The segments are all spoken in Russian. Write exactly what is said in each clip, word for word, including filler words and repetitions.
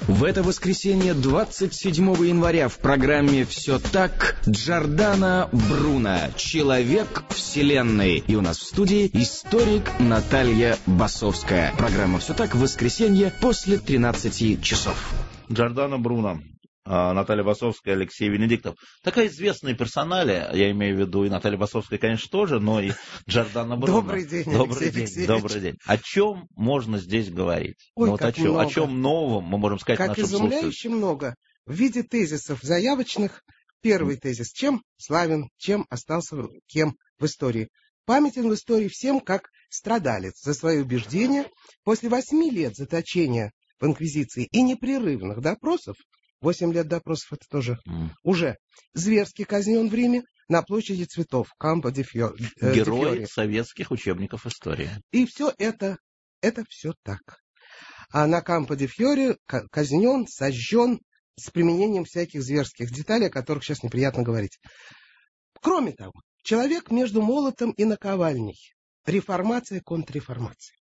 В это воскресенье, двадцать седьмого января, в программе «Все так» Джордано Бруно, человек вселенной. И у нас в студии историк Наталья Басовская. Программа «Все так» в воскресенье после тринадцати часов. Джордано Бруно, Наталья Басовская, Алексей Венедиктов. Такая известная персоналия, я имею в виду и Наталья Басовская, конечно, тоже, но и Джордано Бруно. Добрый день, Добрый Алексей день, Алексеевич. добрый день. О чем можно здесь говорить? Ой, ну, вот как о чем, много. о чем новом мы можем сказать Как нашим изумляюще слушателям? много. В виде тезисов заявочных. Первый тезис. Чем славен, чем остался кем в истории? Памятен в истории всем как страдалец за свои убеждения. После восьми лет заточения в инквизиции и непрерывных допросов, восемь лет допросов это тоже Mm. уже, зверски казнен в Риме на площади цветов Кампо де Фьо- э, де Герой Фьори. советских учебников истории. И все это, это все так. А на Кампо де Фьори ка- казнен, сожжен с применением всяких зверских деталей, о которых сейчас неприятно говорить. Кроме того, человек между молотом и наковальней. Реформация, контрреформация.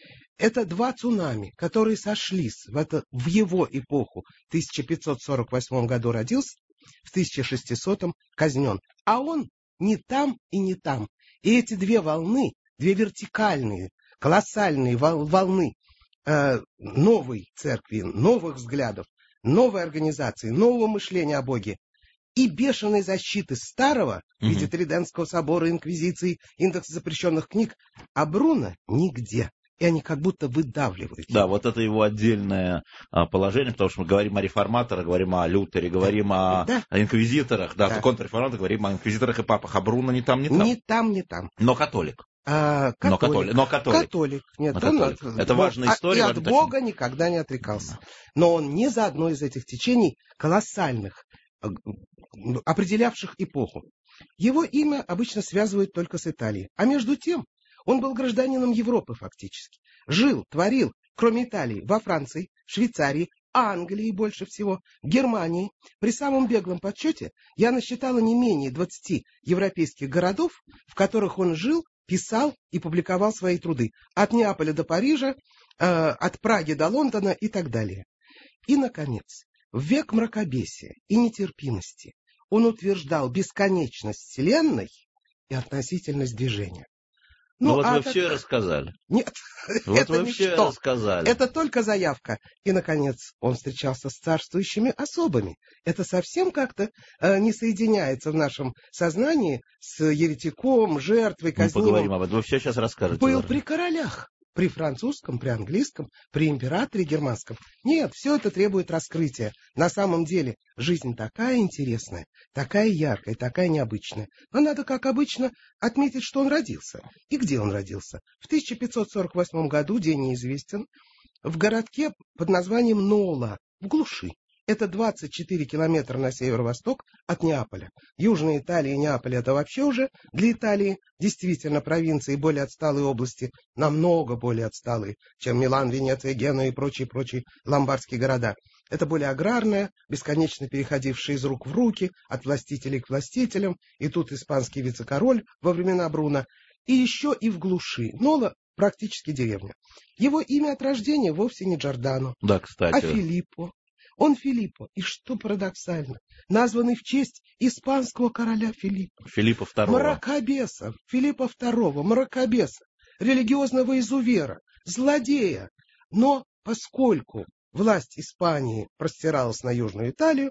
Это два цунами, которые сошлись в, это, в его эпоху. В тысяча пятьсот сорок восьмом году родился, в тысяча шестисотом казнен. А он не там и не там. И эти две волны, две вертикальные, колоссальные вол- волны э, новой церкви, новых взглядов, новой организации, нового мышления о Боге и бешеной защиты старого в виде Мгм. Тридентского собора, инквизиции, индекса запрещенных книг, а Бруно нигде. И они как будто выдавливают. Да, его. вот это его отдельное а, положение, потому что мы говорим о реформаторах, говорим о Лютере, говорим о, Да. о инквизиторах, да, Да. контрреформаторах, говорим о инквизиторах и папах, а Бруно не там, не там. Ни там, ни там. Но католик. А, Но католик. католик. Но католик. Католик. Нет, Но он католик. от- Это Бог- важная а- история, И от важно уточнить. Бога никогда не отрекался. Но он ни за одно из этих течений колоссальных, э, г- определявших эпоху. Его имя обычно связывают только с Италией. А между тем, он был гражданином Европы фактически. Жил, творил, кроме Италии, во Франции, Швейцарии, Англии больше всего, Германии. При самом беглом подсчете я насчитала не менее двадцати европейских городов, в которых он жил, писал и публиковал свои труды. От Неаполя до Парижа, э, от Праги до Лондона и так далее. И, наконец, в век мракобесия и нетерпимости он утверждал бесконечность Вселенной и относительность движения. Ну, вот а вы так- все и рассказали. Нет, Вот это вы все и ничто. рассказали. Это только заявка. И, наконец, он встречался с царствующими особами. Это совсем как-то э, не соединяется в нашем сознании с еретиком, жертвой, Мы поговорим казнимым. об этом. Вы все сейчас расскажете. Был Лора. при королях. При французском, при английском, при императоре германском. Нет, все это требует раскрытия. На самом деле, жизнь такая интересная, такая яркая, такая необычная. Но надо, как обычно, отметить, что он родился. И где он родился? В тысяча пятьсот сорок восьмом году, день неизвестен, в городке под названием Нола, в глуши. Это двадцать четыре километра на северо-восток от Неаполя. Южная Италия и Неаполь — это вообще уже для Италии действительно провинции, более отсталые области, намного более отсталые, чем Милан, Венеция, Генуя и прочие-прочие ломбардские города. Это более аграрная, бесконечно переходившая из рук в руки, от властителей к властителям, и тут испанский вице-король во времена Бруно, и еще и в глуши. Нола практически деревня. Его имя от рождения вовсе не Джордано, Да, а кстати. Филиппо. Он Филиппо, и что парадоксально, названный в честь испанского короля Филиппа. Филиппа второго. Мракобеса, Филиппа второго, мракобеса, религиозного изувера, злодея. Но поскольку власть Испании простиралась на Южную Италию,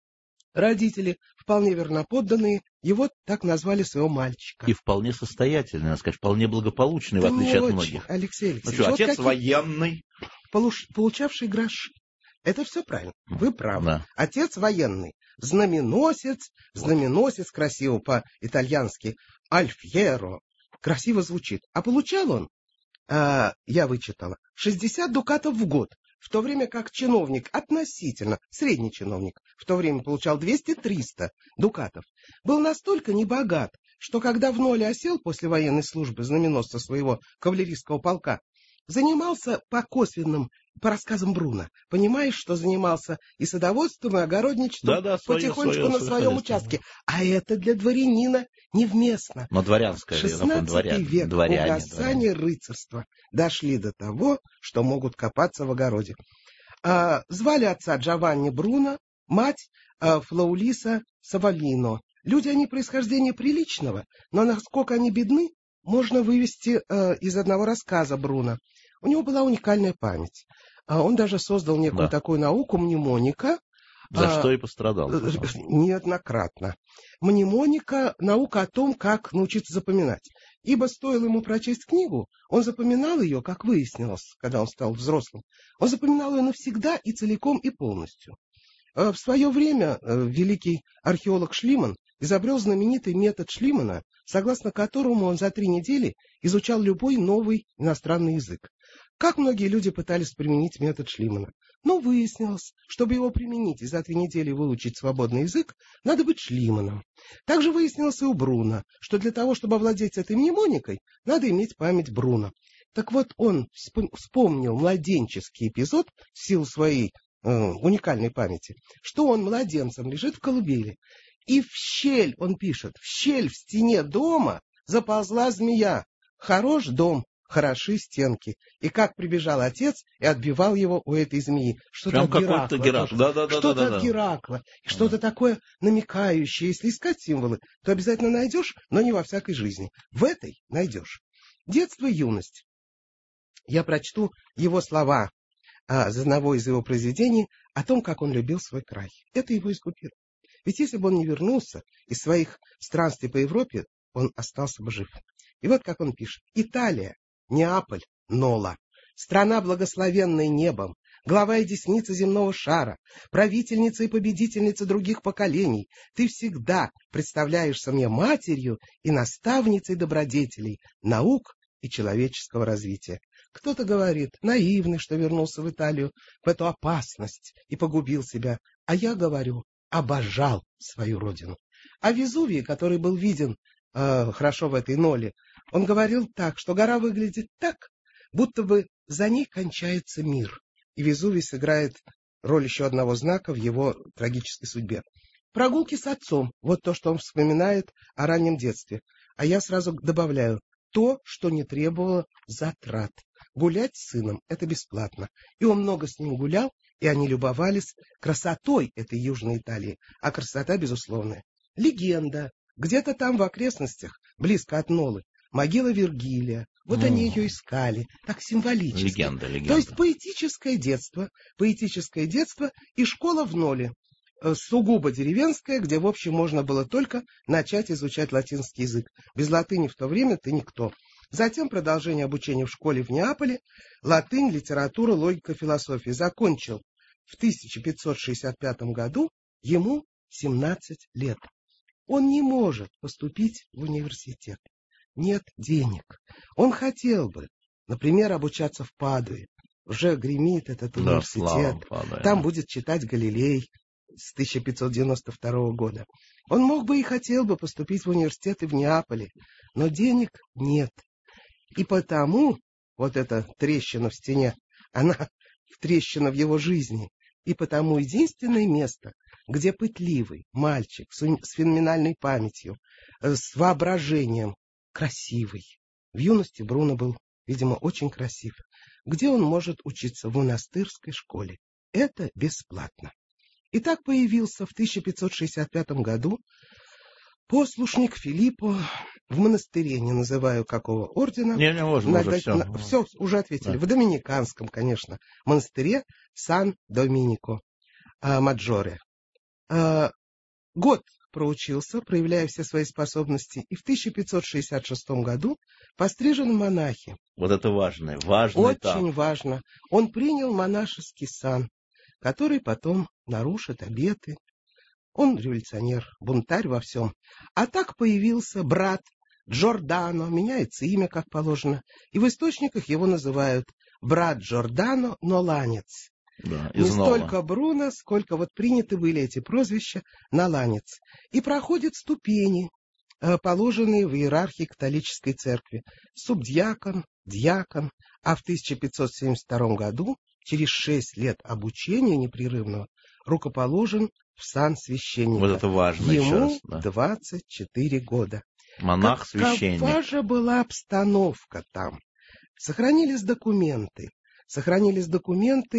родители, вполне верноподданные, его так назвали своего мальчика. И вполне состоятельный, надо сказать, вполне благополучный, в Да отличие не от очень, многих. Алексей Ну Алексеевич. что, вот отец какие- военный. полуш- получавший гроши. Это все правильно, вы правы. Да. Отец военный, знаменосец, знаменосец красиво по-итальянски, альфьеро, красиво звучит. А получал он, а, я вычитала, шестьдесят дукатов в год, в то время как чиновник, относительно, средний чиновник, в то время получал двести-триста дукатов, был настолько небогат, что когда в ноле осел после военной службы знаменосца своего кавалерийского полка, занимался по косвенным, по рассказам Бруно, понимаешь, что занимался и садоводством, и огородничеством, Да-да, свое, потихонечку свое, на свое своем хозяйство. участке. А это для дворянина невместно. Но дворянское, я напомню, шестнадцатый дворяне. век, Дворяне, угасание рыцарства, дошли до того, что могут копаться в огороде. А, звали отца Джованни Бруно, мать а, Флаулиса Савалино. Люди они происхождения приличного, но насколько они бедны, можно вывести а, из одного рассказа Бруно. У него была уникальная память. А, он даже создал некую Да. такую науку мнемоника. За а, что и пострадал. Неоднократно. Мнемоника — наука о том, как научиться запоминать. Ибо стоило ему прочесть книгу, он запоминал ее, как выяснилось, когда он стал взрослым. Он запоминал ее навсегда и целиком и полностью. В свое время великий археолог Шлиман изобрел знаменитый метод Шлимана, согласно которому он за три недели изучал любой новый иностранный язык. Как многие люди пытались применить метод Шлимана. Но выяснилось, чтобы его применить и за три недели выучить свободный язык, надо быть Шлиманом. Также выяснилось и у Бруно, что для того, чтобы овладеть этой мнемоникой, надо иметь память Бруно. Так вот, он вспомнил младенческий эпизод в силу своей э, уникальной памяти, что он младенцем лежит в колыбели. И в щель, он пишет, в щель в стене дома заползла змея. Хорош дом, хороши стенки. И как прибежал отец и отбивал его у этой змеи. Что-то Прям от Геракла. какой-то Геракл. Да, да, да, Что-то да, да, от да. Геракла. Что-то такое намекающее. Если искать символы, то обязательно найдешь, но не во всякой жизни. В этой найдешь. Детство и юность. Я прочту его слова а, из одного из его произведений о том, как он любил свой край. Это его искупило. Ведь если бы он не вернулся из своих странствий по Европе, он остался бы жив. И вот как он пишет. Италия, Неаполь, Нола, страна, благословенная небом, глава и десница земного шара, правительница и победительница других поколений, ты всегда представляешься мне матерью и наставницей добродетелей, наук и человеческого развития. Кто-то говорит, наивный, что вернулся в Италию в эту опасность и погубил себя, а я говорю, обожал свою родину. О Везувии, который был виден э, хорошо в этой Ноле, он говорил так, что гора выглядит так, будто бы за ней кончается мир. И Везувий сыграет роль еще одного знака в его трагической судьбе. Прогулки с отцом, вот то, что он вспоминает о раннем детстве. А я сразу добавляю, то, что не требовало затрат. Гулять с сыном – это бесплатно. И он много с ним гулял, и они любовались красотой этой Южной Италии. А красота безусловная. Легенда. Где-то там в окрестностях, близко от Нолы, могила Вергилия. Вот mm. они ее искали. Так символически. Легенда, легенда. То есть поэтическое детство. Поэтическое детство и школа в Ноле. Сугубо деревенская, где, в общем, можно было только начать изучать латинский язык. Без латыни в то время ты никто. Затем продолжение обучения в школе в Неаполе. Латынь, литература, логика, философия. Закончил в тысяча пятьсот шестьдесят пятом году. Ему семнадцать лет. Он не может поступить в университет. Нет денег. Он хотел бы, например, обучаться в Падуе. Уже гремит этот да, университет. Падуе. Там будет читать Галилей с тысяча пятьсот девяносто второго года. Он мог бы и хотел бы поступить в университет и в Неаполе, но денег нет. И потому вот эта трещина в стене, она трещина в его жизни. И потому единственное место, где пытливый мальчик с феноменальной памятью, с воображением, красивый. В юности Бруно был, видимо, очень красив. Где он может учиться? В монастырской школе. Это бесплатно. И так появился в тысяча пятьсот шестьдесят пятом году послушник Филиппо в монастыре, не называю какого ордена. Не, не можно, на, уже на, все. На, все, уже ответили. Да. В доминиканском, конечно, монастыре Сан-Доминико а, Маджоре. А, год проучился, проявляя все свои способности, и в тысяча пятьсот шестьдесят шестом году пострижен в монахи. Вот это важно, важный Очень этап. важно. Он принял монашеский сан, который потом нарушит обеты. Он революционер, бунтарь во всем. А так появился брат Джордано, меняется имя, как положено, и в источниках его называют брат Джордано Ноланец. Да, Не из Нола. столько Бруно, сколько вот приняты были эти прозвища Ноланец. И проходят ступени, положенные в иерархии католической церкви. Субдьякон, дьякон, а в тысяча пятьсот семьдесят втором году, через шесть лет обучения непрерывного, рукоположен в сан священника. Вот это важно Ему еще раз. Да. двадцать четыре года. Монах-священник. Какова же была обстановка там? Сохранились документы. Сохранились документы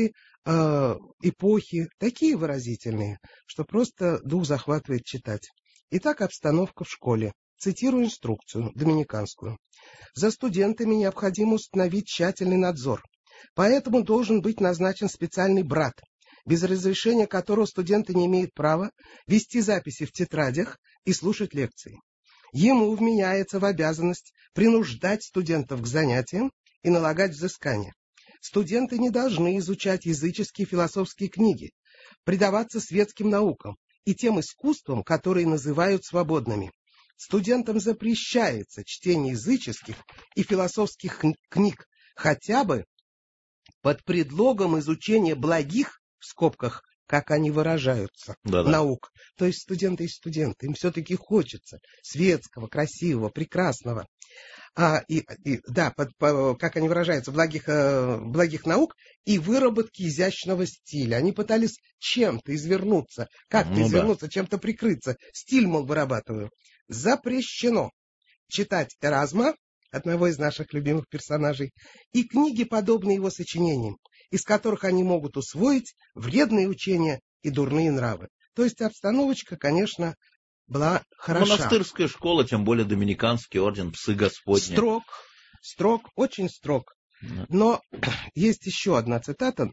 э, эпохи, такие выразительные, что просто дух захватывает читать. Итак, обстановка в школе. Цитирую инструкцию доминиканскую. За студентами необходимо установить тщательный надзор. Поэтому должен быть назначен специальный брат, без разрешения которого студенты не имеют права вести записи в тетрадях и слушать лекции. Ему вменяется в обязанность принуждать студентов к занятиям и налагать взыскания. Студенты не должны изучать языческие философские книги, предаваться светским наукам и тем искусствам, которые называют свободными. Студентам запрещается чтение языческих и философских книг, хотя бы под предлогом изучения благих, в скобках, как они выражаются, Да-да. наук. То есть студенты и студенты, им все-таки хочется светского, красивого, прекрасного. А, и, и, да, под, по, как они выражаются, благих, э, благих наук и выработки изящного стиля. Они пытались чем-то извернуться, как-то ну, извернуться, да. чем-то прикрыться. Стиль, мол, вырабатываю. Запрещено читать Эразма, одного из наших любимых персонажей, и книги, подобные его сочинениям, из которых они могут усвоить вредные учения и дурные нравы. То есть обстановочка, конечно, была хороша. Монастырская школа, тем более доминиканский орден, псы Господни. Строг, строг, очень строг. Да. Но есть еще одна цитата,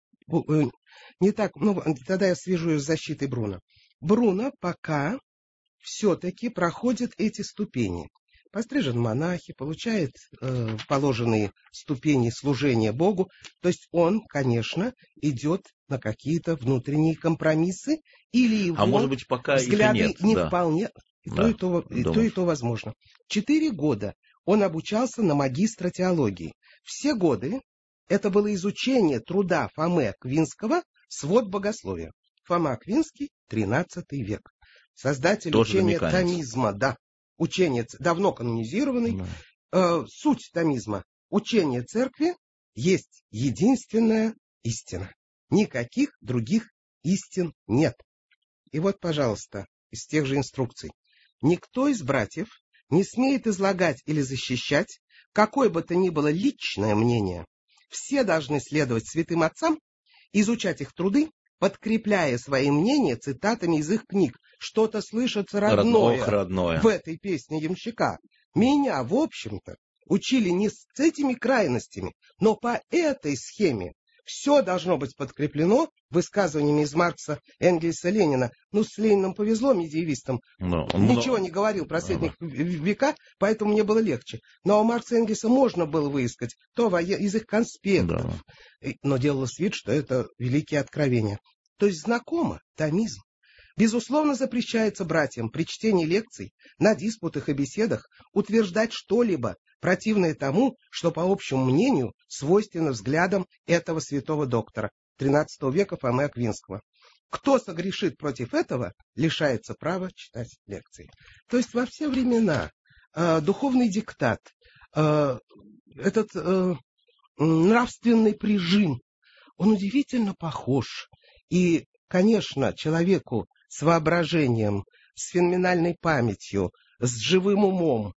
не так, ну, тогда я свяжу ее с защитой Бруно. Бруно пока все-таки проходит эти ступени. Пострижен в монахи, получает э, положенные ступени служения Богу. То есть он, конечно, идет на какие-то внутренние компромиссы, или его а может быть, пока взгляды их и нет, не да. вполне. И, да, то, и, то, и то, и то возможно. Четыре года он обучался на магистра теологии. Все годы это было изучение труда Фомы Аквинского «Свод богословия». Фома Аквинский, тринадцатый век. Создатель Тоже учения доминиканец. томизма, да. Учение давно канонизированный. Да. Э, суть томизма. Учение церкви есть единственная истина. Никаких других истин нет. И вот, пожалуйста, из тех же инструкций. Никто из братьев не смеет излагать или защищать какое бы то ни было личное мнение. Все должны следовать святым отцам, изучать их труды, подкрепляя свои мнения цитатами из их книг. Что-то слышится родное, Ох, родное в этой песне ямщика. Меня, в общем-то, учили не с этими крайностями, но по этой схеме. Все должно быть подкреплено высказываниями из Маркса, Энгельса, Ленина. Ну, с Лениным повезло, медиевистам. Но, Ничего но... не говорил про средних века, поэтому мне было легче. Но у Маркса и Энгельса можно было выискать то из их конспектов. Да. Но делалось вид, что это великие откровения. То есть знакомо томизм. Безусловно, запрещается братьям при чтении лекций, на диспутах и беседах утверждать что-либо, противное тому, что, по общему мнению, свойственно взглядам этого святого доктора тринадцатого века Фомы Аквинского. Кто согрешит против этого, лишается права читать лекции. То есть во все времена э, духовный диктат, э, этот э, нравственный прижим, он удивительно похож. И, конечно, человеку с воображением, с феноменальной памятью, с живым умом,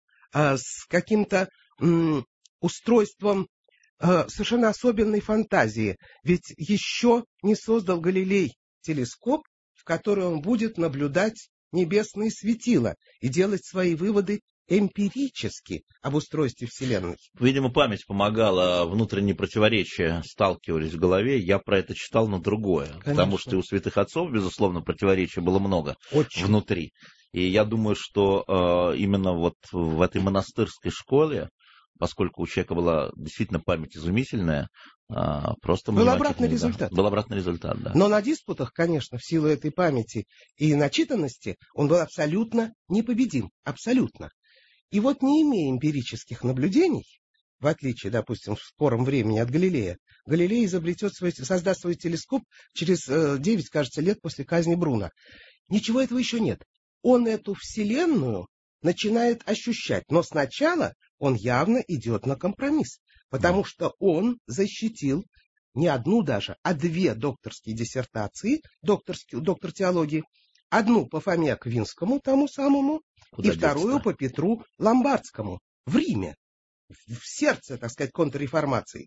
с каким-то м, устройством э, совершенно особенной фантазии. Ведь еще не создал Галилей телескоп, в который он будет наблюдать небесные светила и делать свои выводы эмпирически об устройстве Вселенной. Видимо, память помогала, внутренние противоречия сталкивались в голове. Я про это читал, но другое. Конечно. Потому что и у святых отцов, безусловно, противоречий было много. Очень. Внутри. И я думаю, что э, именно вот в этой монастырской школе, поскольку у человека была действительно память изумительная, э, просто... Был обратный результат. Да, был обратный результат, да. Но на диспутах, конечно, в силу этой памяти и начитанности, он был абсолютно непобедим. Абсолютно. И вот, не имея эмпирических наблюдений, в отличие, допустим, в скором времени от Галилея, Галилей изобретет свой, создаст свой телескоп через э, девять, кажется, лет после казни Бруно. Ничего этого еще нет. Он эту Вселенную начинает ощущать, но сначала он явно идет на компромисс, потому что он защитил не одну даже, а две докторские диссертации, докторский, доктор теологии, одну по Фоме Аквинскому, тому самому, Куда и вторую по Петру Ломбардскому в Риме, в сердце, так сказать, контрреформации.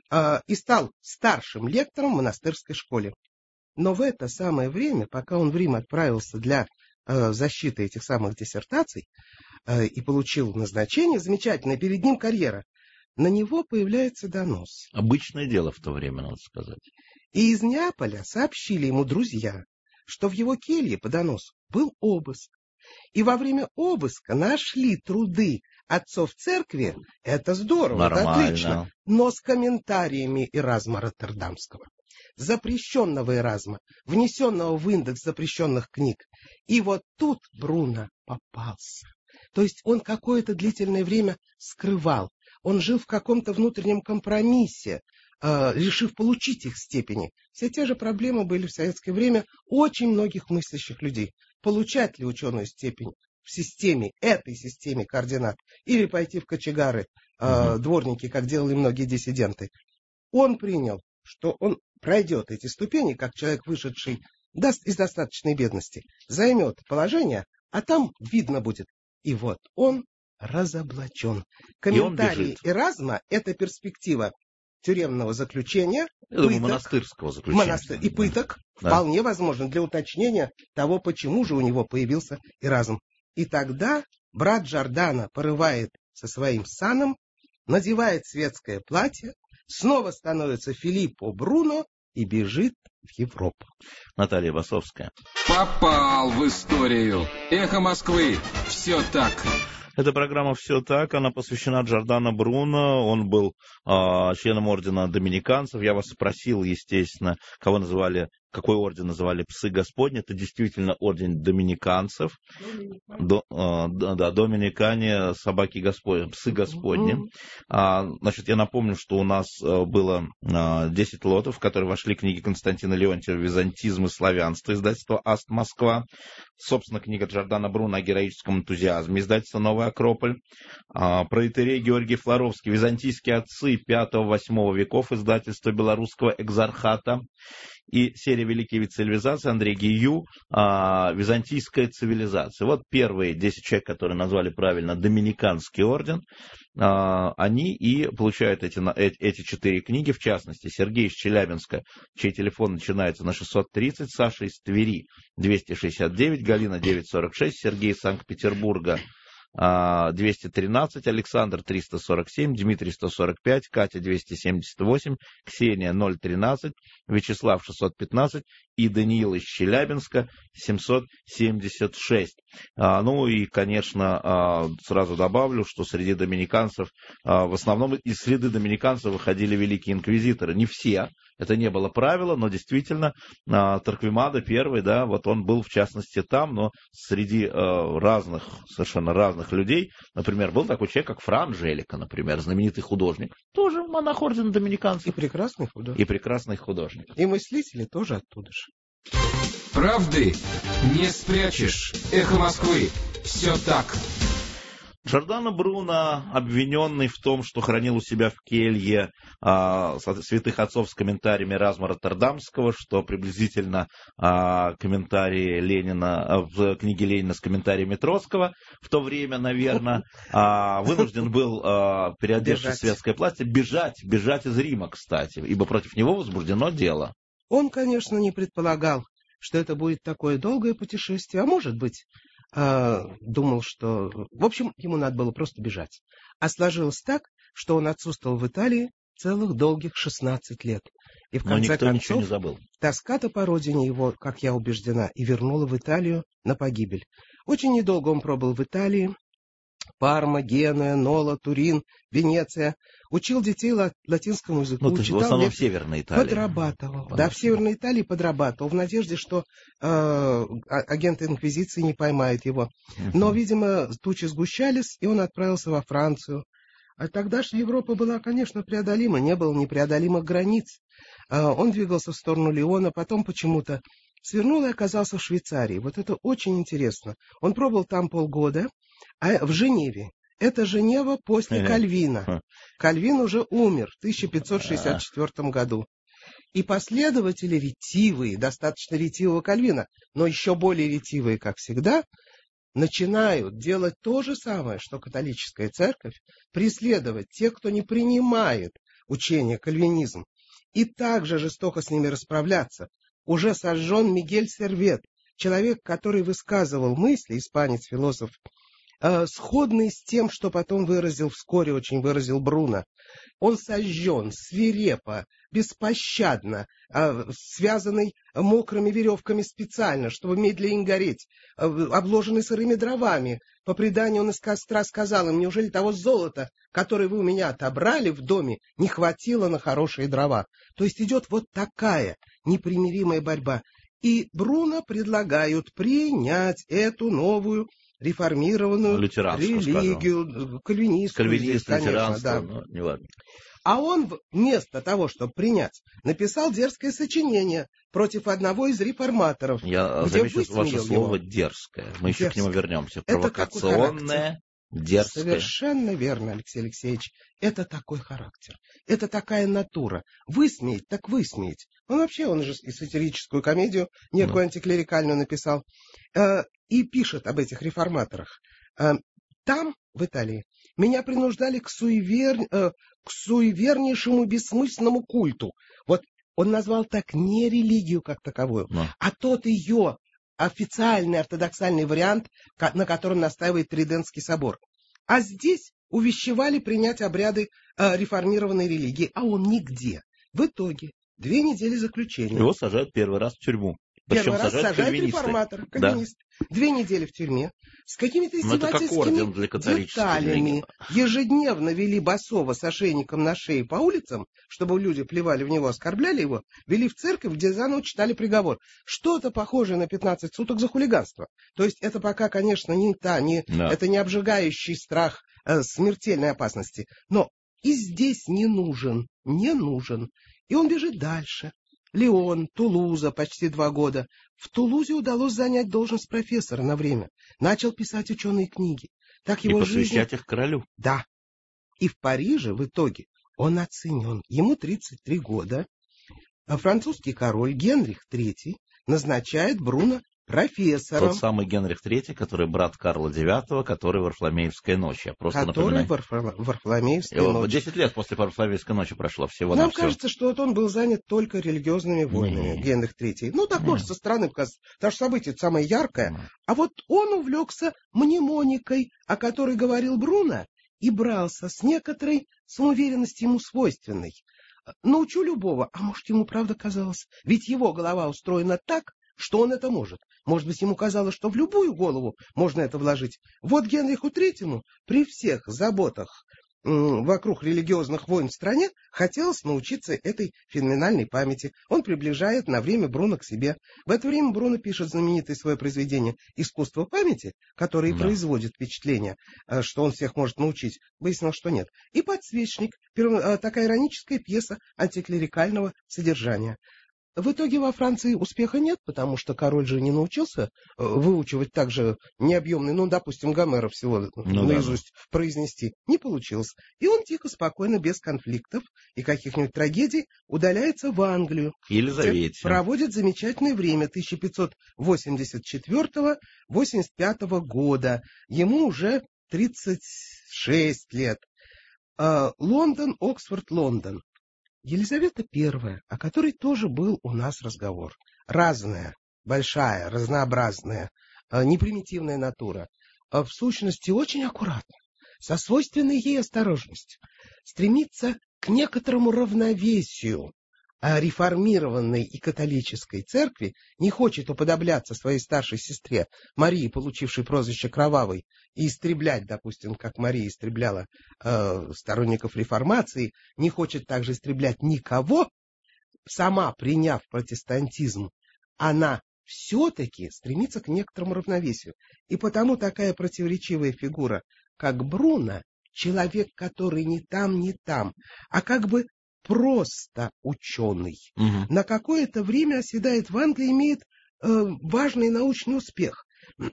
э, и стал старшим лектором в монастырской школе. Но в это самое время, пока он в Рим отправился для э, защиты этих самых диссертаций э, и получил назначение, замечательная перед ним карьера, на него появляется донос. Обычное дело в то время, надо сказать. И из Неаполя сообщили ему друзья, что в его келье по доносу был обыск. И во время обыска нашли труды отцов церкви. Это здорово, это отлично. Но с комментариями Эразма Роттердамского, запрещенного Эразма, внесенного в индекс запрещенных книг. И вот тут Бруно попался. То есть он какое-то длительное время скрывал. Он жил в каком-то внутреннем компромиссе, э, решив получить их степени. Все те же проблемы были в советское время очень многих мыслящих людей. Получать ли ученую степень в системе, этой системе координат, или пойти в кочегары, э, дворники, как делали многие диссиденты. Он принял, что он пройдет эти ступени, как человек, вышедший из достаточной бедности, займет положение, а там видно будет. И вот он разоблачен. Комментарий Эразма — это перспектива тюремного заключения, Я думаю, монастырского заключения. Монастырь, и пыток, да. Вполне возможно, для уточнения того, почему же у него появился Эразм. И тогда брат Джордано порывает со своим саном, надевает светское платье, снова становится Филиппо Бруно и бежит в Европу. Наталья Басовская. Попал в историю. Эхо Москвы. Все так. Эта программа «Все так», она посвящена Джордано Бруно, он был э, членом ордена доминиканцев. Я вас спросил, естественно, кого называли, какой орден называли «Псы Господни». Это действительно орден доминиканцев. До, э, да, доминикане, собаки Господни, псы Господни. А, значит, я напомню, что у нас было а, десять лотов, в которые вошли книги Константина Леонтьева «Византизм и славянство», издательство «Аст Москва». Собственно, книга Джордано Бруно о героическом энтузиазме, издательство «Новый Акрополь». А, протоиерей Георгий Флоровский, «Византийские отцы пятого-восьмого веков», издательство Белорусского экзархата. И серия «Великие цивилизации» Андрей Гию, а, «Византийская цивилизация». Вот первые десять человек, которые назвали правильно Доминиканский орден, а, они и получают эти, эти четыре книги, в частности, Сергей из Челябинска, чей телефон начинается на шестьсот тридцать, Саша из Твери двести шестьдесят девять, Галина девятьсот сорок шесть, Сергей из Санкт-Петербурга двести тринадцать, Александр триста сорок семь, Дмитрий сто сорок пять, Катя двести семьдесят восемь, Ксения ноль тринадцать, Вячеслав шестьсот пятнадцать и Даниил из Челябинска семьсот семьдесят шесть. А, ну и, конечно, а, сразу добавлю, что среди доминиканцев, а, в основном из среды доминиканцев выходили великие инквизиторы. Не все, это не было правило, но действительно а, Торквемадо первый, да, вот он был в частности там, но среди а, разных, совершенно разных людей, например, был такой человек, как Фра Анжелико, например, знаменитый художник, тоже монах ордена доминиканцев. И прекрасный художник. И прекрасный художник. И мыслители тоже оттуда же. Правды не спрячешь. Эхо Москвы. Все так. Джордано Бруно, обвиненный в том, что хранил у себя в келье а, святых отцов с комментариями Эразма Роттердамского, что приблизительно а, комментарии Ленина, а, в книге Ленина с комментариями Троцкого, в то время, наверное, а, вынужден был, а, переодевшись в светское платье, бежать, бежать из Рима, кстати, ибо против него возбуждено дело. Он, конечно, не предполагал, что это будет такое долгое путешествие, а может быть, думал, что... В общем, ему надо было просто бежать. А сложилось так, что он отсутствовал в Италии целых долгих шестнадцать лет. И в конце концов, не забыл. Тоска-то по родине его, как я убеждена, и вернула в Италию на погибель. Очень недолго он пробыл в Италии. Парма, Генуя, Нола, Турин, Венеция. Учил детей латинскому языку. Ну, читал, в основном в Северной Италии. Подрабатывал. Да, в Северной Италии подрабатывал, в надежде, что э, агенты инквизиции не поймают его. Uh-huh. Но, видимо, тучи сгущались, и он отправился во Францию. А тогдашняя Европа была, конечно, преодолима, не было непреодолимых границ. Э, он двигался в сторону Лиона, потом почему-то свернул и оказался в Швейцарии. Вот это очень интересно. Он пробыл там полгода, а в Женеве. Это Женева после Кальвина. Кальвин уже умер в тысяча пятьсот шестьдесят четвёртом году. И последователи ретивые, достаточно ретивого Кальвина, но еще более ретивые, как всегда, начинают делать то же самое, что католическая церковь, преследовать тех, кто не принимает учения, кальвинизм, и также жестоко с ними расправляться. Уже сожжен Мигель Сервет, человек, который высказывал мысли, испанец-философ, э, сходные с тем, что потом выразил, вскоре очень выразил Бруно. Он сожжен свирепо, беспощадно, э, связанный мокрыми веревками специально, чтобы медленнее гореть, э, обложенный сырыми дровами. По преданию он из костра сказал им: неужели того золота, которое вы у меня отобрали в доме, не хватило на хорошие дрова? То есть идет вот такая непримиримая борьба. И Бруно предлагают принять эту новую реформированную религию, скажем. кальвинистскую, Кальвинист, здесь, конечно, да. Ну, не важно. А он вместо того, чтобы принять, написал дерзкое сочинение против одного из реформаторов. Я замечу ваше слово «дерзкое». Мы еще к нему вернемся. Провокационное, дерзкое. Совершенно верно, Алексей Алексеевич. Это такой характер. Это такая натура. Высмеять, так высмеять. Он вообще, он же и сатирическую комедию некую ну. антиклерикальную написал. Э, и пишет об этих реформаторах. Э, там, в Италии, меня принуждали к, суевер... э, к суевернейшему бессмысленному культу. Вот он назвал так не религию как таковую, ну. а тот ее официальный ортодоксальный вариант, на котором настаивает Тридентский собор. А здесь увещевали принять обряды э, реформированной религии, а он нигде. В итоге две недели заключения. Его сажают первый раз в тюрьму. Первый раз сажают реформатора, кальвинист. Да. Две недели в тюрьме. С какими-то издевательскими деталями. Ежедневно вели босого с ошейником на шее по улицам, чтобы люди плевали в него, оскорбляли его, вели в церковь, где заново читали приговор. Что-то похожее на пятнадцать суток за хулиганство. То есть это пока, конечно, не та, не, да. это не обжигающий страх э, смертельной опасности. Но и здесь не нужен, не нужен. И он бежит дальше. Лион, Тулуза, почти два года. В Тулузе удалось занять должность профессора на время. Начал писать ученые книги. Так его и посвящать жизнь... их королю. Да. И в Париже в итоге он оценен. Ему тридцать три года. А французский король Генрих третий назначает Бруно профессором. Тот самый Генрих третий, который брат Карла девятого, который в Варфоломеевской ночи. Я просто который напоминаю. в Варфоломеевской ночи. Десять лет после Варфоломеевской ночи прошло всего. Нам на кажется, что вот он был занят только религиозными войнами, mm. Генрих третий. Ну, так mm. может со стороны показаться. Потому что событие самое яркое. Mm. А вот он увлекся мнемоникой, о которой говорил Бруно, и брался с некоторой самоуверенностью ему свойственной. Научу любого, а может, ему правда казалось. Ведь его голова устроена так, что он это может. Может быть, ему казалось, что в любую голову можно это вложить. Вот Генриху третьему при всех заботах м, вокруг религиозных войн в стране хотелось научиться этой феноменальной памяти. Он приближает на время Бруно к себе. В это время Бруно пишет знаменитое свое произведение «Искусство памяти», которое да. производит впечатление, что он всех может научить. Выяснилось, что нет. И «Подсвечник», такая ироническая пьеса антиклерикального содержания. В итоге во Франции успеха нет, потому что король же не научился выучивать так же необъемный, ну, допустим, Гомера всего ну, наизусть да. произнести. Не получилось. И он тихо, спокойно, без конфликтов и каких-нибудь трагедий удаляется в Англию. Елизавете. Проводит замечательное время тысяча пятьсот восемьдесят четвёртого — восемьдесят пятого года. Ему уже тридцать шесть лет. Лондон, Оксфорд, Лондон. Елизавета Первая, о которой тоже был у нас разговор. Разная, большая, разнообразная, непримитивная натура. В сущности, очень аккуратно, со свойственной ей осторожностью, стремится к некоторому равновесию. А реформированной и католической церкви не хочет уподобляться своей старшей сестре Марии, получившей прозвище Кровавой, и истреблять, допустим, как Мария истребляла э, сторонников реформации, не хочет также истреблять никого, сама приняв протестантизм, она все-таки стремится к некоторому равновесию. И потому такая противоречивая фигура, как Бруно, человек, который ни там, ни там, а как бы просто ученый, угу. на какое-то время оседает в Англии, имеет э, важный научный успех.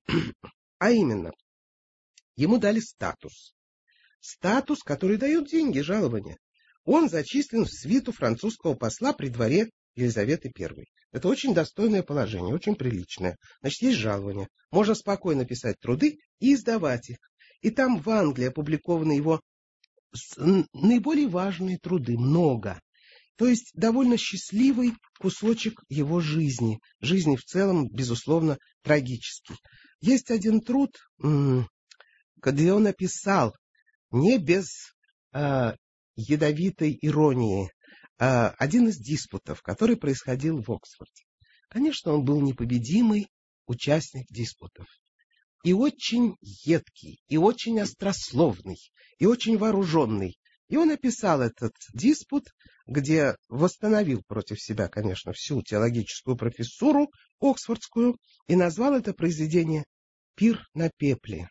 А именно, ему дали статус. Статус, который дает деньги, жалования. Он зачислен в свиту французского посла при дворе Елизаветы Первой. Это очень достойное положение, очень приличное. Значит, есть жалование. Можно спокойно писать труды и издавать их. И там в Англии опубликованы его наиболее важные труды, много. То есть довольно счастливый кусочек его жизни. Жизни в целом, безусловно, трагический. Есть один труд, где он написал, не без э, ядовитой иронии, э, один из диспутов, который происходил в Оксфорде. Конечно, он был непобедимый участник диспутов. И очень едкий, и очень острословный, и очень вооруженный. И он описал этот диспут, где восстановил против себя, конечно, всю теологическую профессуру оксфордскую, и назвал это произведение «Пир на пепле».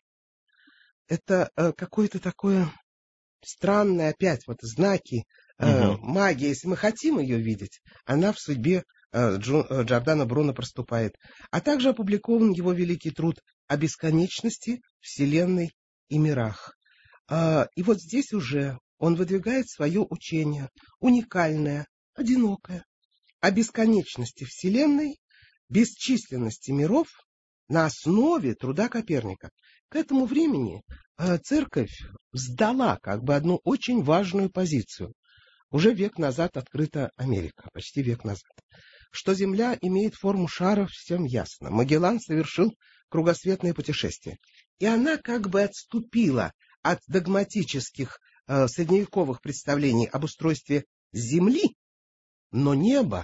Это э, какое-то такое странное, опять вот знаки, э, угу. магия. Если мы хотим ее видеть, она в судьбе э, Джо, э, Джордано Бруно проступает. А также опубликован его великий труд о бесконечности, вселенной и мирах. Э, и вот здесь уже он выдвигает свое учение, уникальное, одинокое, о бесконечности вселенной, бесчисленности миров на основе труда Коперника. К этому времени э, церковь сдала как бы одну очень важную позицию. Уже век назад открыта Америка, почти век назад. Что Земля имеет форму шара, всем ясно. Магеллан совершил кругосветное путешествие. И она как бы отступила от догматических э, средневековых представлений об устройстве Земли, но небо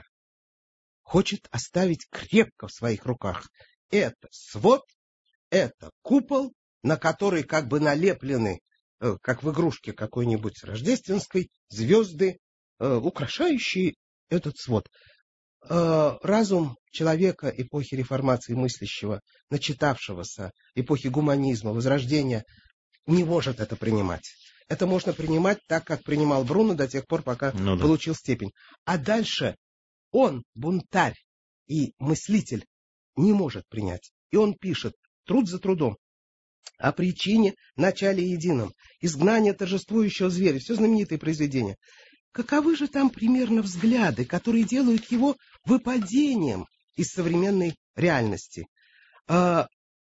хочет оставить крепко в своих руках. Это свод, это купол, на который как бы налеплены, э, как в игрушке какой-нибудь рождественской, звезды, э, украшающие этот свод. Э, разум человека эпохи реформации мыслящего, начитавшегося, эпохи гуманизма, возрождения, не может это принимать. Это можно принимать так, как принимал Бруно до тех пор, пока ну, да. получил степень. А дальше он, бунтарь и мыслитель, не может принять. И он пишет труд за трудом о причине, начале едином, изгнание торжествующего зверя, все знаменитые произведения. Каковы же там примерно взгляды, которые делают его выпадением из современной реальности? А,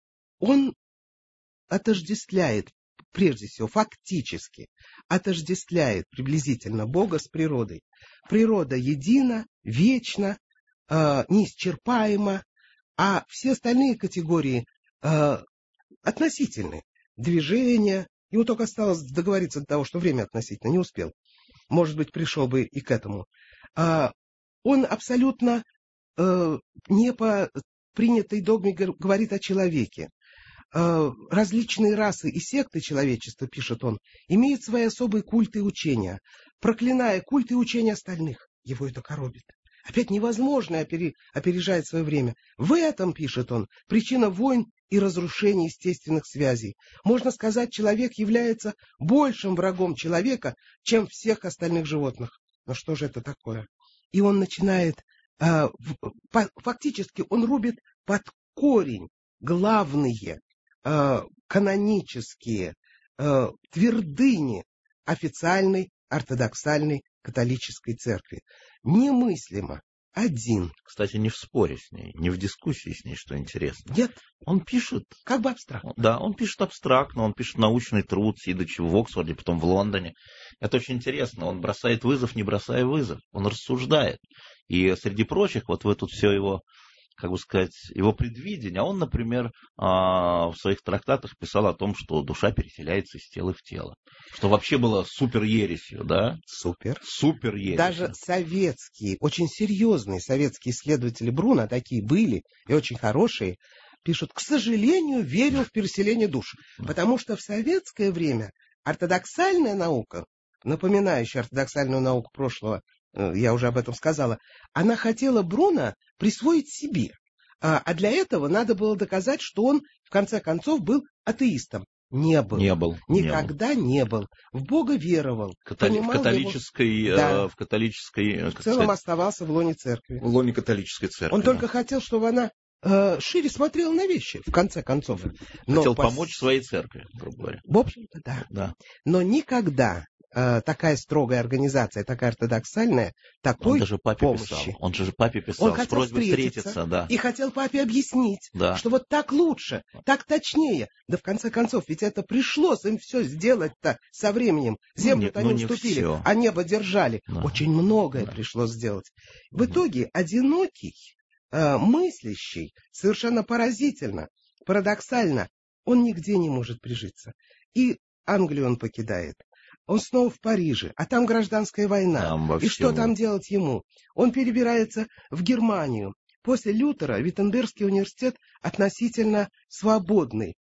он отождествляет, прежде всего, фактически, отождествляет приблизительно Бога с природой. Природа едина, вечна, а, неисчерпаема, а все остальные категории э, относительны. Движение, ему только осталось договориться до того, что время относительно, не успел. Может быть, пришел бы и к этому. Э, он абсолютно э, не по принятой догме говорит о человеке. Э, различные расы и секты человечества, пишет он, имеют свои особые культы и учения. Проклиная культы и учения остальных, его это коробит. Опять невозможно опережать свое время. В этом, пишет он, причина войн и разрушения естественных связей. Можно сказать, человек является большим врагом человека, чем всех остальных животных. Но что же это такое? И он начинает, э, фактически он рубит под корень главные э, канонические э, твердыни официальной ортодоксальной католической церкви. Немыслимо. Один. Кстати, не в споре с ней, не в дискуссии с ней, что интересно. Нет. Он пишет. Как бы абстрактно. Да, он пишет абстрактно, он пишет научный труд, идучи в Оксфорде, потом в Лондоне. Это очень интересно. Он бросает вызов, не бросая вызов. Он рассуждает. И среди прочих, вот в это все его, как бы сказать, его предвидение. А он, например, в своих трактатах писал о том, что душа переселяется из тела в тело. Что вообще было супер ересью, да? Супер. Супер ересью. Даже советские, очень серьезные советские исследователи Бруно, такие были и очень хорошие, пишут, к сожалению, верил в переселение душ. Потому что в советское время ортодоксальная наука, напоминающая ортодоксальную науку прошлого, я уже об этом сказала, она хотела Бруно присвоить себе. А для этого надо было доказать, что он, в конце концов, был атеистом. Не был. Не был. Никогда не был. не был. В Бога веровал. Католи... В католической... Его... Да. В католической... В целом сказать... оставался в лоне церкви. В лоне католической церкви. Он да. только хотел, чтобы она э, шире смотрела на вещи, в конце концов. Но хотел пос... помочь своей церкви, грубо говоря. В общем-то, да. да. Но никогда э, такая строгая организация, такая ортодоксальная, такой он даже папе помощи. Писал. Он же папе писал Он с хотел просьбой встретиться, встретиться. Да. И хотел папе объяснить, да. что вот так лучше, так точнее. Да в конце концов, ведь это пришлось им все сделать-то со временем. Землю-то ну, они не, уступили, ну а небо держали. Да. Очень многое да. пришлось сделать. В итоге одинокий, э, мыслящий, совершенно поразительно, парадоксально, он нигде не может прижиться. И Англию он покидает. Он снова в Париже, а там гражданская война. Там и что там делать ему? Он перебирается в Германию. После Лютера Виттенбергский университет относительно свободный.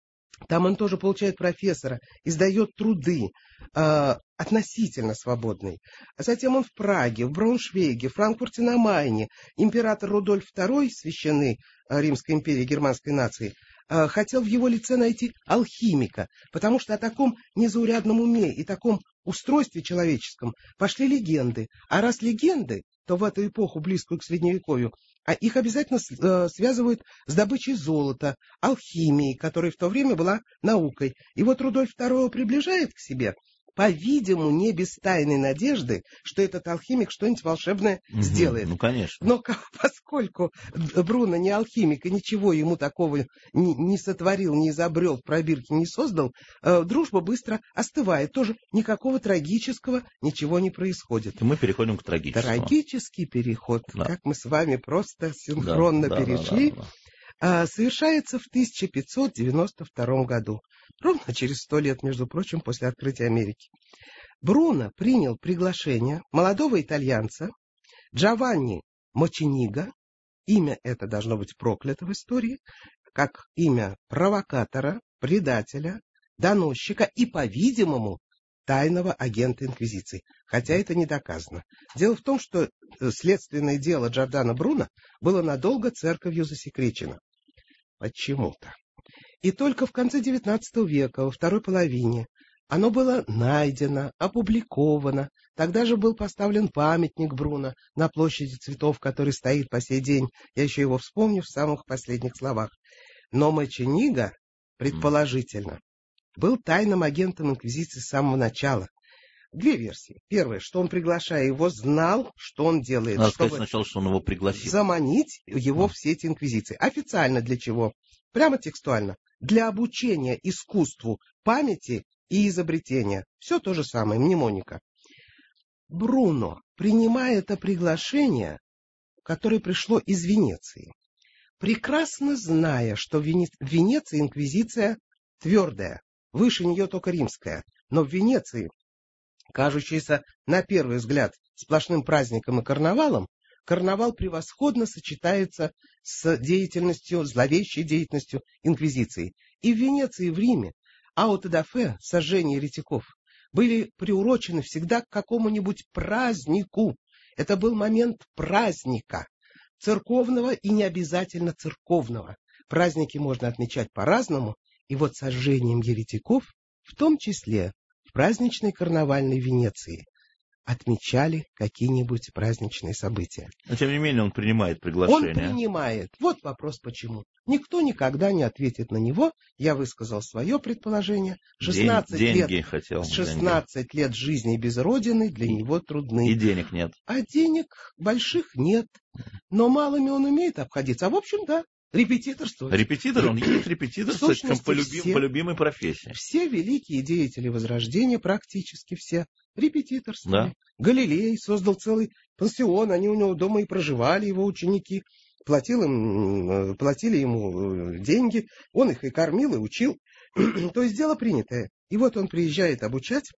Там он тоже получает профессора, издает труды, э, относительно свободный. А затем он в Праге, в Брауншвейге, в Франкфурте на Майне. Император Рудольф второй, священный э, Римской империи, германской нации, э, хотел в его лице найти алхимика, потому что о таком незаурядном уме и таком устройстве человеческом пошли легенды. А раз легенды, то в эту эпоху, близкую к Средневековью, а их обязательно э, связывают с добычей золота, алхимией, которая в то время была наукой. И вот Рудольф второй приближает к себе, по-видимому, не без тайной надежды, что этот алхимик что-нибудь волшебное угу, сделает. Ну, конечно. Но поскольку Бруно не алхимик и ничего ему такого не, не сотворил, не изобрел, в пробирке не создал, э, дружба быстро остывает. Тоже никакого трагического ничего не происходит. И мы переходим к трагическому. Трагический переход, да. как мы с вами просто синхронно да, перешли, да, да, да, да. совершается в тысяча пятьсот девяносто втором году. Ровно через сто лет, между прочим, после открытия Америки. Бруно принял приглашение молодого итальянца Джованни Мочениго. Имя это должно быть проклято в истории, как имя провокатора, предателя, доносчика и, по-видимому, тайного агента Инквизиции. Хотя это не доказано. Дело в том, что следственное дело Джордано Бруно было надолго церковью засекречено. Почему-то. И только в конце девятнадцатого века, во второй половине, оно было найдено, опубликовано. Тогда же был поставлен памятник Бруно на площади Цветов, который стоит по сей день. Я еще его вспомню в самых последних словах. Но Мочениго, предположительно, был тайным агентом Инквизиции с самого начала. Две версии. Первая, что он, приглашая его, знал, что он делает. Надо чтобы сказать сначала, что он его пригласил. Заманить его а. в сеть Инквизиции. Официально для чего? Прямо текстуально. Для обучения искусству памяти и изобретения. Все то же самое, мнемоника. Бруно, принимая это приглашение, которое пришло из Венеции, прекрасно зная, что в Венеции инквизиция твердая, выше нее только римская, но в Венеции, кажущаяся на первый взгляд сплошным праздником и карнавалом, карнавал превосходно сочетается с деятельностью, зловещей деятельностью инквизиции. И в Венеции, и в Риме аутодафе, сожжение еретиков, были приурочены всегда к какому-нибудь празднику. Это был момент праздника, церковного и не обязательно церковного. Праздники можно отмечать по-разному, и вот сожжением еретиков, в том числе в праздничной карнавальной Венеции, отмечали какие-нибудь праздничные события. Но тем не менее он принимает приглашение. Он принимает. Вот вопрос почему. Никто никогда не ответит на него. Я высказал свое предположение. шестнадцать День, лет, деньги хотел. шестнадцать деньги. Лет жизни без родины для него трудны. И денег нет. А денег больших нет. Но малыми он умеет обходиться. А в общем, да. Репетиторство. Репетитор, он есть репетиторство по, любим, по любимой профессии. Все великие деятели Возрождения, практически все, репетиторствовали. Да. Галилей создал целый пансион, они у него дома и проживали, его ученики. Платил им, платили ему деньги, он их и кормил, и учил. То есть дело принятое. И вот он приезжает обучать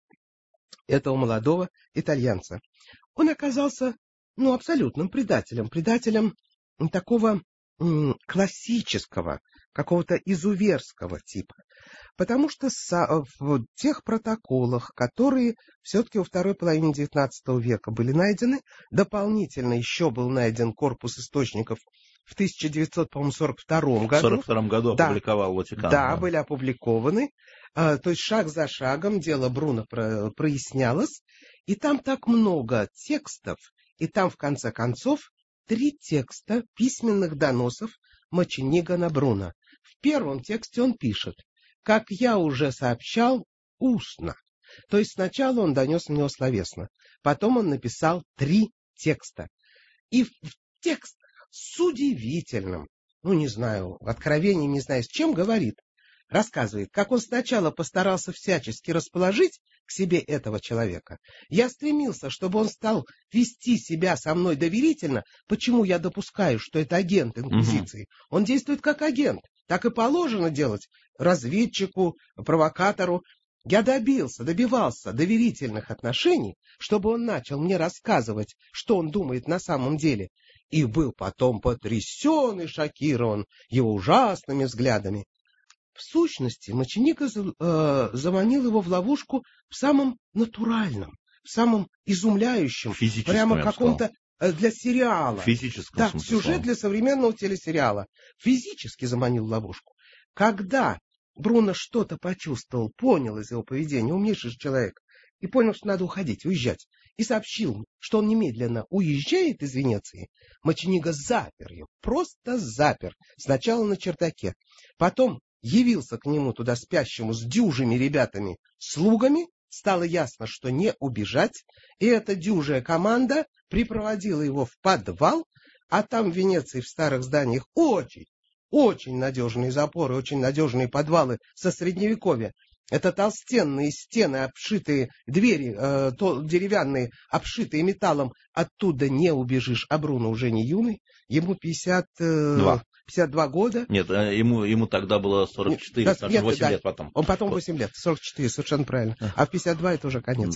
этого молодого итальянца. Он оказался, ну, абсолютным предателем. Предателем такого классического, какого-то изуверского типа. Потому что в тех протоколах, которые все-таки во второй половине девятнадцатого века были найдены, дополнительно еще был найден корпус источников в тысяча девятьсот сорок втором году. В сорок втором году да, опубликовал Ватикан. Да, да, были опубликованы. То есть шаг за шагом дело Бруно прояснялось. И там так много текстов, и там в конце концов три текста письменных доносов Мочениго на Бруно. В первом тексте он пишет: «Как я уже сообщал устно, То есть сначала он донес на него словесно, потом он написал три текста. И в текстах с удивительным, ну не знаю, откровением, не знаю с чем, говорит, рассказывает, как он сначала постарался всячески расположить к себе этого человека. Я стремился, чтобы он стал вести себя со мной доверительно. Почему я допускаю, что это агент инквизиции? Угу. Он действует как агент. Так и положено делать разведчику, провокатору. Я добился, добивался доверительных отношений, чтобы он начал мне рассказывать, что он думает на самом деле. И был потом потрясен и шокирован его ужасными взглядами. В сущности, Моченика э, заманил его в ловушку в самом натуральном, в самом изумляющем, прямо каком-то э, для сериала. В физическом да, смысле. Сюжет для современного телесериала. Физически заманил в ловушку. Когда Бруно что-то почувствовал, понял из его поведения, умнейший человек, и понял, что надо уходить, уезжать, и сообщил, что он немедленно уезжает из Венеции, Моченига запер его, просто запер. Сначала на чердаке, потом явился к нему туда спящему с дюжими ребятами, слугами, стало ясно, что не убежать, и эта дюжая команда припроводила его в подвал, а там в Венеции в старых зданиях очень, очень надежные запоры, очень надежные подвалы со средневековья. Это толстенные стены, обшитые двери, э, то, деревянные, обшитые металлом. Оттуда не убежишь. А Бруно уже не юный, ему пятьдесят два. пятьдесят два года. Нет, ему, ему тогда было сорок четыре, нет, нет, восемь да, лет потом. Он потом восемь лет, сорок четыре, совершенно правильно. А в пятьдесят два это уже конец.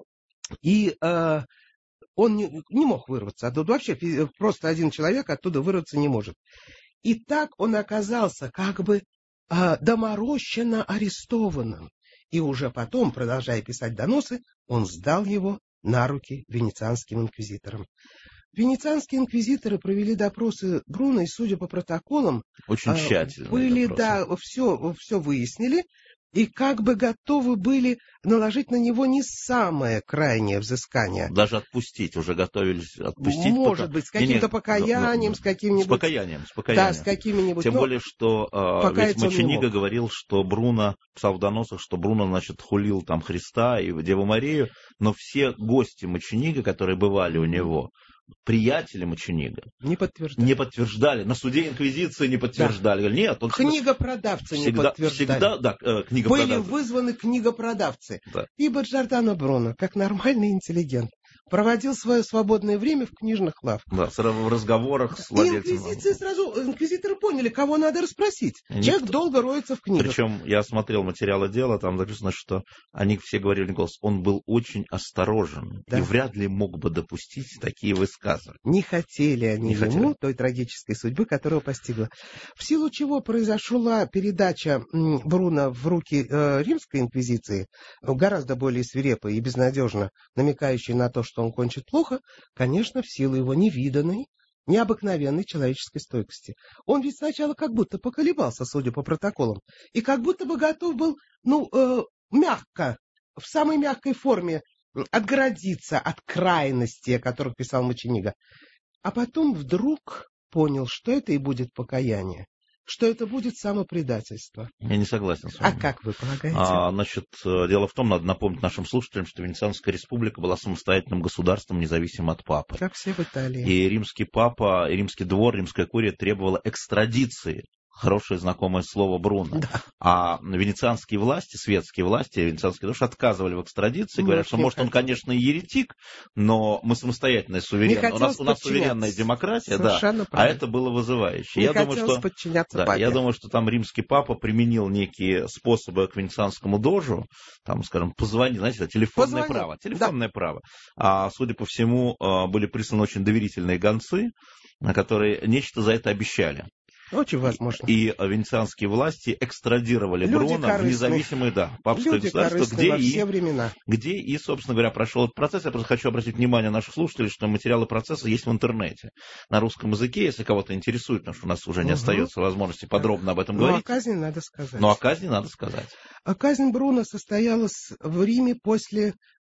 И э, он не, не мог вырваться. Оттуда вообще просто один человек оттуда вырваться не может. И так он оказался как бы э, доморощенно арестованным. И уже потом, продолжая писать доносы, он сдал его на руки венецианским инквизиторам. Венецианские инквизиторы провели допросы Бруно, и, судя по протоколам, очень тщательно были, да, все, все выяснили, и как бы готовы были наложить на него не самое крайнее взыскание. Даже отпустить, уже готовились отпустить. Может пока... быть, с каким-то Нет, покаянием, но, с каким-нибудь... С покаянием, с покаянием. Да, с какими-нибудь... Тем но... более, что э, ведь Моченига говорил, что Бруно, писал в доносах, что Бруно, значит, хулил там Христа и Деву Марию, но все гости Моченига, которые бывали у него, приятели Моченига, не подтверждали. не подтверждали. На суде инквизиции не подтверждали. Да. Нет, он книгопродавцы всегда, не подтверждали. Всегда, да, э, книгопродавцы. Были вызваны книгопродавцы. Да. Ибо Джордано Бруно, как нормальный интеллигент, проводил свое свободное время в книжных лавках. Да, в разговорах с владельцем. Инквизиции сразу, инквизиторы поняли, кого надо расспросить. Никто... Человек долго роется в книгах. Причем я смотрел материалы дела, там написано, что они все говорили голос, он был очень осторожен, да, и вряд ли мог бы допустить такие высказывания. Не хотели они Не ему хотели. той трагической судьбы, которая постигла. В силу чего произошла передача Бруно в руки э, римской инквизиции, гораздо более свирепой и безнадежно намекающей на то, что он кончит плохо, конечно, в силу его невиданной, необыкновенной человеческой стойкости. Он ведь сначала как будто поколебался, судя по протоколам, и как будто бы готов был, ну, э, мягко, в самой мягкой форме отгородиться от крайностей, о которых писал Моченига. А потом вдруг понял, что это и будет покаяние, что это будет самопредательство. Я не согласен с вами. А как вы полагаете? А, значит, дело в том, надо напомнить нашим слушателям, что Венецианская республика была самостоятельным государством, независимым от папы. Как все в Италии. И римский папа, и римский двор, римская курия требовала экстрадиции. Хорошее знакомое слово Бруно. Да. А венецианские власти, светские власти, венецианские души отказывали в экстрадиции, говорят, что, может, он, конечно, и еретик, но мы самостоятельная, суверенная. У нас, у нас суверенная демократия, да, а это было вызывающе. Не я думаю, что, подчиняться да, я думаю, что там римский папа применил некие способы к венецианскому дожу, там, скажем, позвони, знаете, телефонное Позвони. право. Телефонное да. право. А, судя по всему, были присланы очень доверительные гонцы, которые нечто за это обещали. Очень возможно. И венецианские власти экстрадировали Люди Бруно корыстные. в независимое, да, папское Люди государство, где во и, все времена. где и, собственно говоря, прошел этот процесс. Я просто хочу обратить внимание наших слушателей, что материалы процесса есть в интернете на русском языке, если кого-то интересует, потому что у нас уже не угу. остается возможности подробно об этом Но говорить. Но о казни надо сказать. Но о казни надо сказать. А казнь Бруно состоялась в Риме после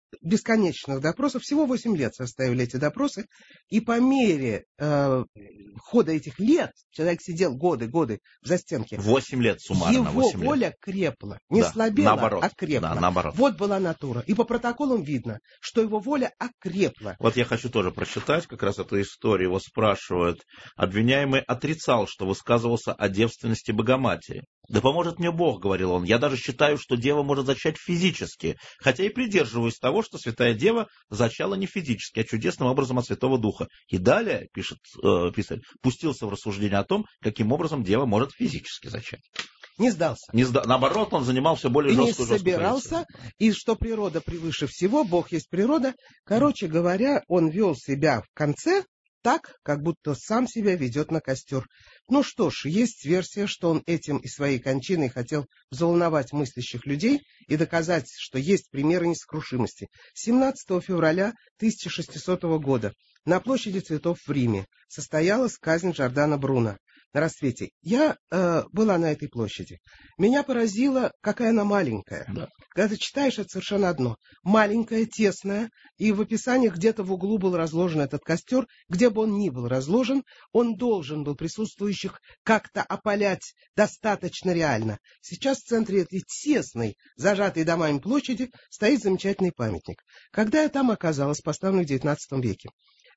бесконечных допросов, всего восемь лет составили эти допросы, и по мере э, хода этих лет, человек сидел годы, годы в застенке, восемь лет суммарно. Его восемь воля лет. крепла, не Да, слабела, наоборот. а крепла. Да, наоборот. Вот была натура. И по протоколам видно, что его воля окрепла. Вот я хочу тоже прочитать как раз эту историю. Его спрашивают. Обвиняемый отрицал, что высказывался о девственности Богоматери. «Да поможет мне Бог», — говорил он. «Я даже считаю, что дева может зачать физически, хотя и придерживаюсь того, что святая дева зачала не физически, а чудесным образом от Святого Духа». И далее, пишет э, писарь, пустился в рассуждение о том, каким образом дева может физически зачать. Не сдался. Не сда... Наоборот, он занимал все более и жесткую, не собирался, позицию. И что природа превыше всего, Бог есть природа. Короче говоря, он вел себя в конце так, как будто сам себя ведет на костер. Ну что ж, есть версия, что он этим и своей кончиной хотел взволновать мыслящих людей и доказать, что есть примеры несокрушимости. семнадцатого февраля тысяча шестисотого года на площади Цветов в Риме состоялась казнь Джордано Бруно на рассвете. Я э, была на этой площади. Меня поразило, какая она маленькая. Да. Когда ты читаешь, это совершенно одно. Маленькая, тесная, и в описании где-то в углу был разложен этот костер. Где бы он ни был разложен, он должен был присутствующих как-то опалять достаточно реально. Сейчас в центре этой тесной, зажатой домами площади, стоит замечательный памятник. Когда я там оказалась, поставленный в девятнадцатом веке,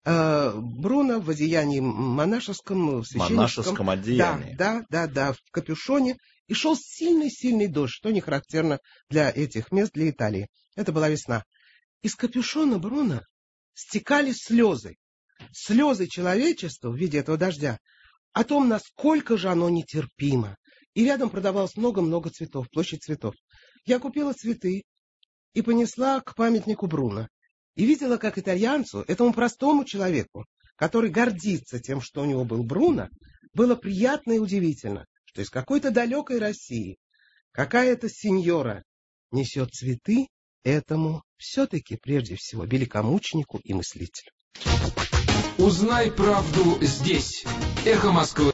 Бруно в одеянии монашеском, в священническом, монашеском одеянии. Да, да, да, да, в капюшоне. И шел сильный-сильный дождь, что не характерно для этих мест, для Италии. Это была весна. Из капюшона Бруно стекали слезы. Слезы человечества в виде этого дождя о том, насколько же оно нетерпимо. И рядом продавалось много-много цветов, площадь цветов. Я купила цветы и понесла к памятнику Бруно. И видела, как итальянцу, этому простому человеку, который гордится тем, что у него был Бруно, было приятно и удивительно, что из какой-то далекой России какая-то сеньора несет цветы этому все-таки прежде всего великомученику и мыслителю. Узнай правду здесь. Эхо Москвы.